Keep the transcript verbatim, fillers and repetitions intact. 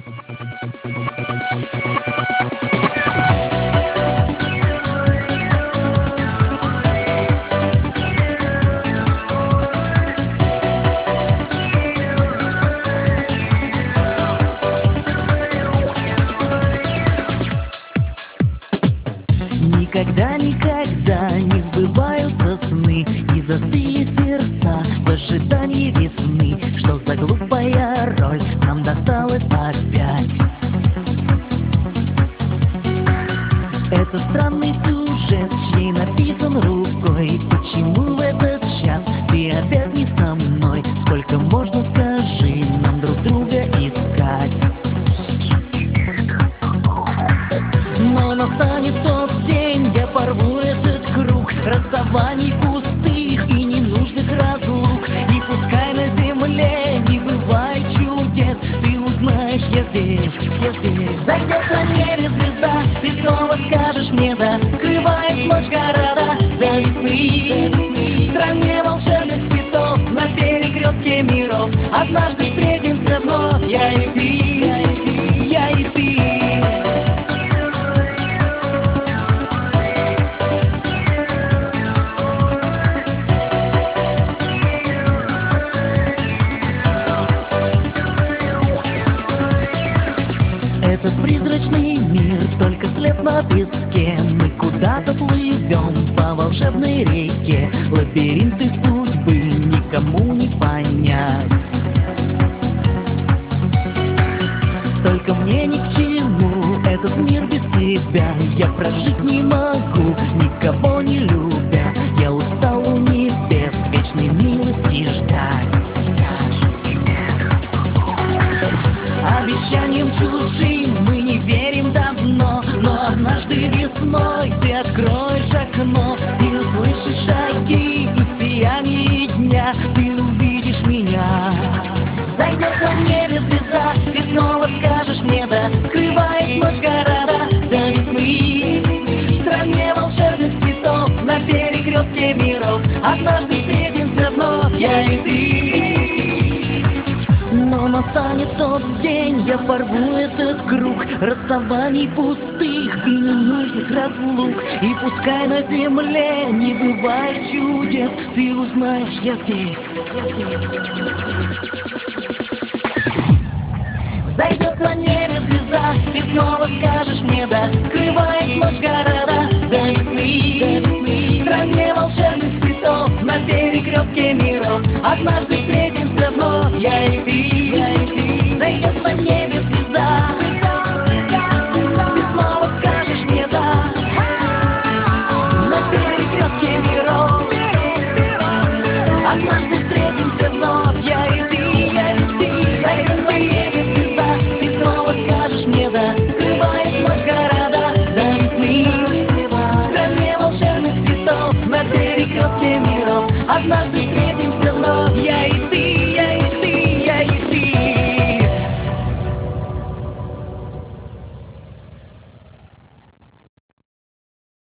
Никогда, никогда не сбываются сны, и застыли сердца в ожидании весны. Что за глупая роль нам досталась опять? Это странный сюжет, чей написан рукой. Почему в этот час ты опять не со мной? Сколько можно, скажи, нам друг друга искать? Но настанет тот день, я порву этот круг расставаний пустых и ненужных разлук. И пускай на земле не бывает чудес, ты узнаешь, я здесь, я здесь. Зайдет на небе звезда, ты снова скажешь мне да. Скрывает ночь города до весны. В стране волшебных цветов, на перекрестке миров, однажды встретимся вновь, я и ты, я и ты, я и ты. Этот призрачный мир, только след на песке. Мы куда-то плывем по волшебной реке. Лабиринты судьбы никому не понять. Только мне ни к чему этот мир без тебя. Я прожить не могу, никого не любя. Я устал у небес вечной милости ждать. Обещаниям чужим мы не верим давно, но однажды весной ты откроешь окно и услышишь шаги, и в сиянии дня ты увидишь меня. Зайдет на небе звезда, ты снова скажешь мне да. Скрывает ночь города до весны. В стране волшебных цветов, на перекрестке миров, однажды встретимся вновь, я и ты. Но настанет тот день, я порву этот круг расставаний пустых и ненужных разлук. И пускай на земле не бывает чудес, ты узнаешь, я здесь, я здесь. Зайдет на небе звезда, ты снова скажешь мне да. Скрывает ночь города до весны. В стране волшебных цветов, на перекрестке миров, однажды встретимся вновь, я и ты, я и ты. Зайдет на небе